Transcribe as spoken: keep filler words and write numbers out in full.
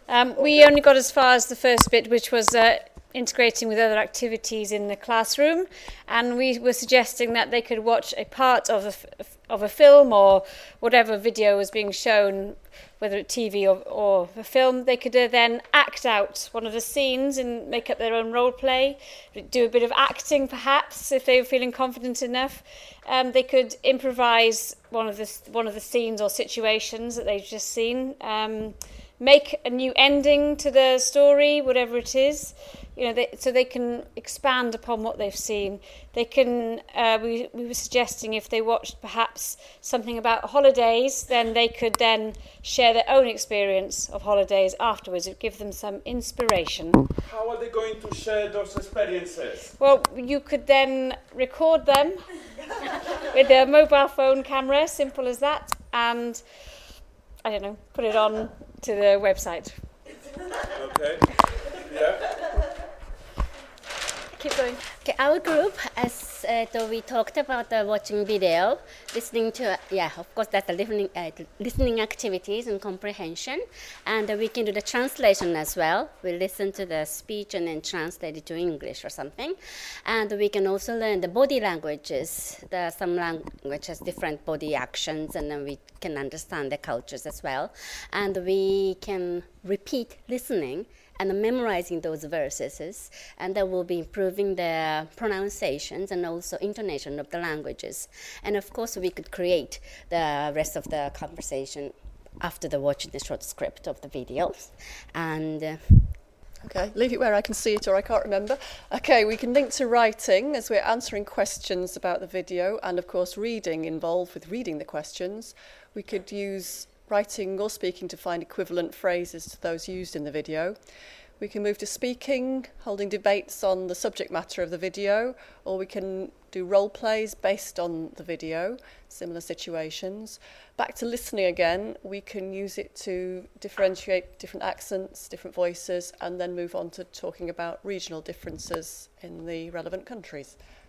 Um, we only got as far as the first bit, which was uh, integrating with other activities in the classroom, and we were suggesting that they could watch a part of a, f- of a film or whatever video was being shown, whether it's T V or, or a film. They could uh, then act out one of the scenes and make up their own role play, do a bit of acting perhaps if they were feeling confident enough. Um, they could improvise one of the one of the scenes or situations that they've just seen. Um, make a new ending to the story, whatever it is, you know, they, so they can expand upon what they've seen. They can, uh, we, we were suggesting if they watched perhaps something about holidays, then they could then share their own experience of holidays afterwards. It would give them some inspiration. How are they going to share those experiences? Well, you could then record them with a mobile phone camera, simple as that, and I don't know, put it on to the website. Okay. Yeah. Keep going. Okay, our group, as uh, though we talked about uh, watching video, listening to, uh, yeah, of course, that's the listening, uh, listening activities and comprehension. And uh, we can do the translation as well. We listen to the speech and then translate it to English or something. And we can also learn the body languages. There are some language has different body actions, and then we can understand the cultures as well. And we can repeat listening and memorizing those verses, and that will be improving the pronunciations and also intonation of the languages. And of course, we could create the rest of the conversation after the watching the short script of the videos. And uh, Okay, leave it where I can see it or I can't remember. Okay, we can link to writing as we're answering questions about the video, and of course reading involved with reading the questions. We could use writing or speaking to find equivalent phrases to those used in the video. We can move to speaking, holding debates on the subject matter of the video, or we can do role plays based on the video, similar situations. Back to listening again, we can use it to differentiate different accents, different voices, and then move on to talking about regional differences in the relevant countries.